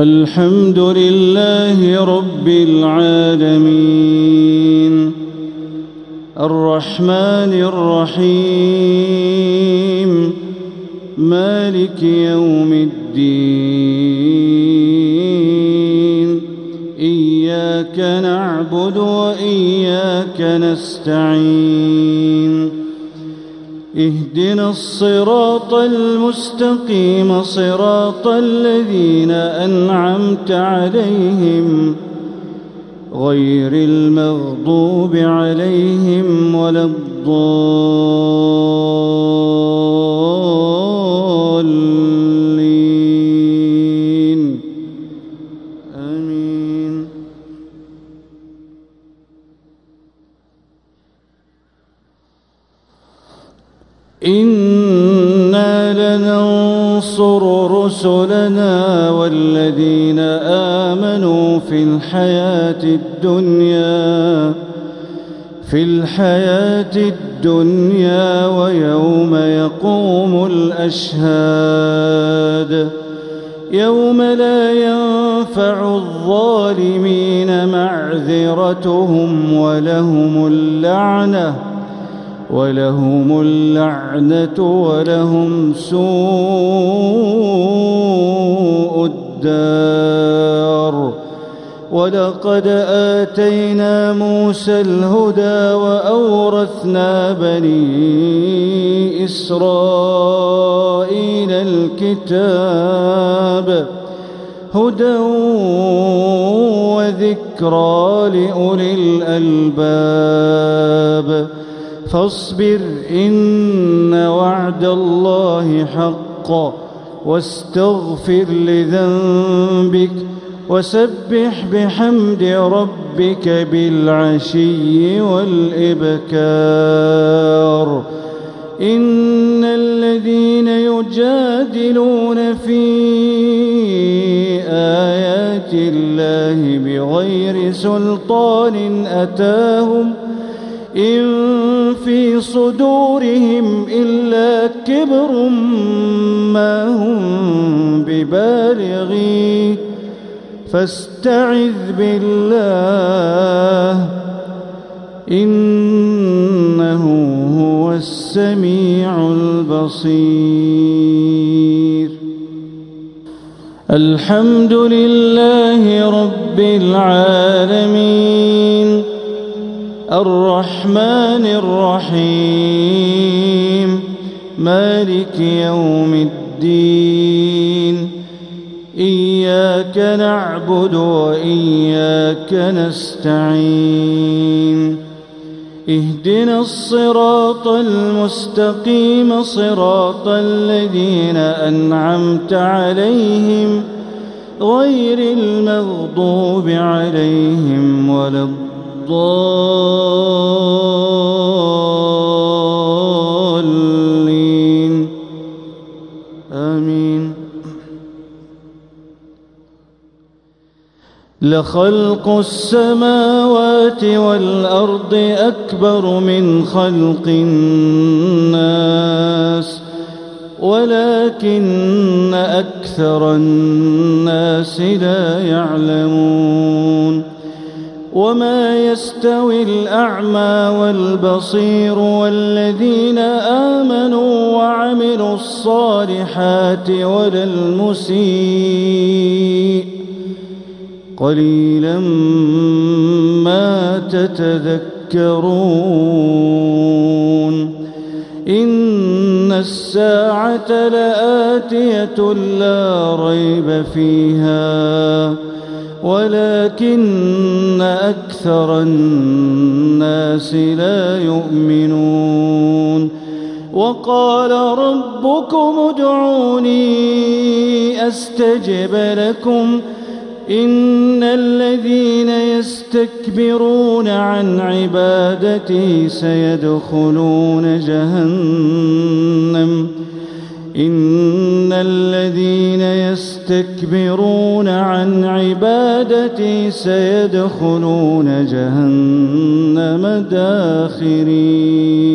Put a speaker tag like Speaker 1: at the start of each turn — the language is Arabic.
Speaker 1: الحمد لله رب العالمين الرحمن الرحيم مالك يوم الدين إياك نعبد وإياك نستعين اهدنا الصراط المستقيم صراط الذين أنعمت عليهم غير المغضوب عليهم ولا الضالين آمين. إنا لننصر رسلنا والذين آمنوا في الحياة الدنيا ويوم يقوم الأشهاد يوم لا ينفع الظالمين معذرتهم ولهم اللعنة ولهم سوء الدار. ولقد آتينا موسى الهدى وأورثنا بني إسرائيل الكتاب هدى وذكرى لأولي الألباب. فاصبر إن وعد الله حق واستغفر لذنبك وسبح بحمد ربك بالعشي والإبكار. إن الذين يجادلون في آيات الله بغير سلطان أتاهم إن في صدورهم إلا كبر ما هم ببالغيه فاستعذ بالله إنه هو السميع البصير. الحمد لله رب العالمين الرحمن الرحيم مالك يوم الدين إياك نعبد وإياك نستعين اهدنا الصراط المستقيم صراط الذين أنعمت عليهم غير المغضوب عليهم ولا الضالين آمين. لخلق السماوات والأرض أكبر من خلق الناس ولكن أكثر الناس لا يعلمون. وما يستوي الأعمى والبصير والذين آمنوا وعملوا الصالحات ولا المسيء قليلا ما تتذكرون. إن الساعة لآتية لا ريب فيها ولكن أكثر الناس لا يؤمنون. وقال ربكم ادعوني أستجب لكم إن الذين يستكبرون عن عبادتي سيدخلون جهنم إن الذين يستكبرون عن عبادتي سيدخلون جهنم داخرين.